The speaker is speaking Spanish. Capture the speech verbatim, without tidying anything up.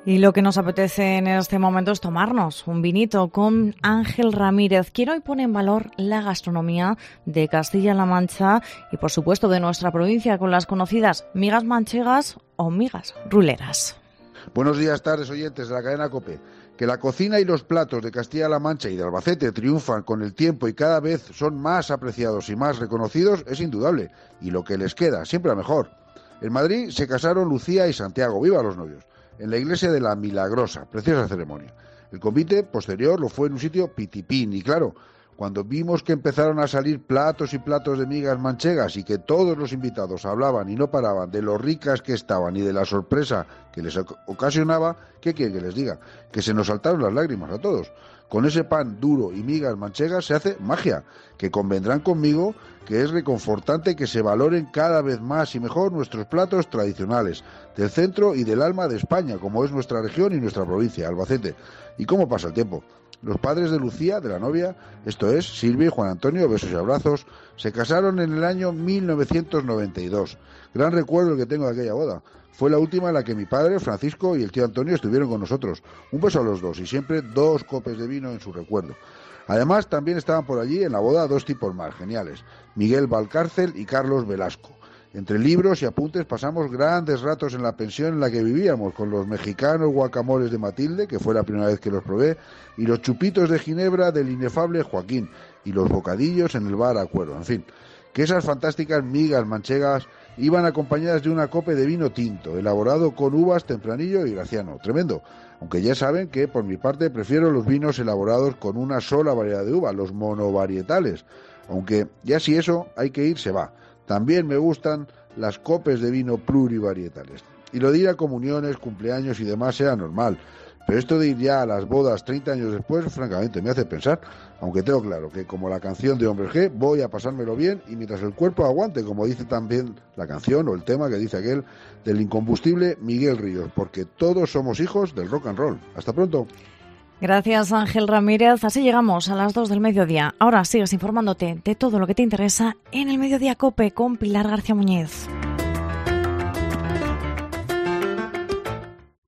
Y lo que nos apetece en este momento es tomarnos un vinito con Ángel Ramírez, quien hoy pone en valor la gastronomía de Castilla-La Mancha y, por supuesto, de nuestra provincia, con las conocidas migas manchegas o migas ruleras. Buenos días, tardes, oyentes de la cadena COPE. Que la cocina y los platos de Castilla-La Mancha y de Albacete triunfan con el tiempo y cada vez son más apreciados y más reconocidos es indudable. Y lo que les queda, siempre a mejor. En Madrid se casaron Lucía y Santiago, ¡viva los novios!, en la iglesia de la Milagrosa, preciosa ceremonia. El convite posterior lo fue en un sitio pitipín y claro, cuando vimos que empezaron a salir platos y platos de migas manchegas y que todos los invitados hablaban y no paraban de lo ricas que estaban y de la sorpresa que les ocasionaba, ¿qué quieren que les diga? Que se nos saltaron las lágrimas a todos. Con ese pan duro y migas manchegas se hace magia, que convendrán conmigo que es reconfortante que se valoren cada vez más y mejor nuestros platos tradicionales, del centro y del alma de España, como es nuestra región y nuestra provincia, Albacete. ¿Y cómo pasa el tiempo? Los padres de Lucía, de la novia, esto es, Silvia y Juan Antonio, besos y abrazos, se casaron en el año mil novecientos noventa y dos. Gran recuerdo el que tengo de aquella boda. Fue la última en la que mi padre, Francisco, y el tío Antonio estuvieron con nosotros. Un beso a los dos y siempre dos copes de vino en su recuerdo. Además, también estaban por allí en la boda dos tipos más geniales, Miguel Valcárcel y Carlos Velasco. Entre libros y apuntes pasamos grandes ratos en la pensión en la que vivíamos, con los mexicanos guacamoles de Matilde, que fue la primera vez que los probé, y los chupitos de ginebra del inefable Joaquín, y los bocadillos en el bar Acuerdo. En fin, que esas fantásticas migas manchegas iban acompañadas de una copa de vino tinto, elaborado con uvas Tempranillo y Graciano. Tremendo. Aunque ya saben que, por mi parte, prefiero los vinos elaborados con una sola variedad de uva, los monovarietales. Aunque ya si eso hay que ir, se va. También me gustan las copes de vino plurivarietales. Y lo de ir a comuniones, cumpleaños y demás sea normal. Pero esto de ir ya a las bodas treinta años después, francamente, me hace pensar. Aunque tengo claro que, como la canción de Hombres G, voy a pasármelo bien y mientras el cuerpo aguante, como dice también la canción o el tema que dice aquel del incombustible Miguel Ríos, porque todos somos hijos del rock and roll. Hasta pronto. Gracias, Ángel Ramírez. Así llegamos a las dos del mediodía. Ahora sigues informándote de todo lo que te interesa en el Mediodía COPE con Pilar García Muñiz.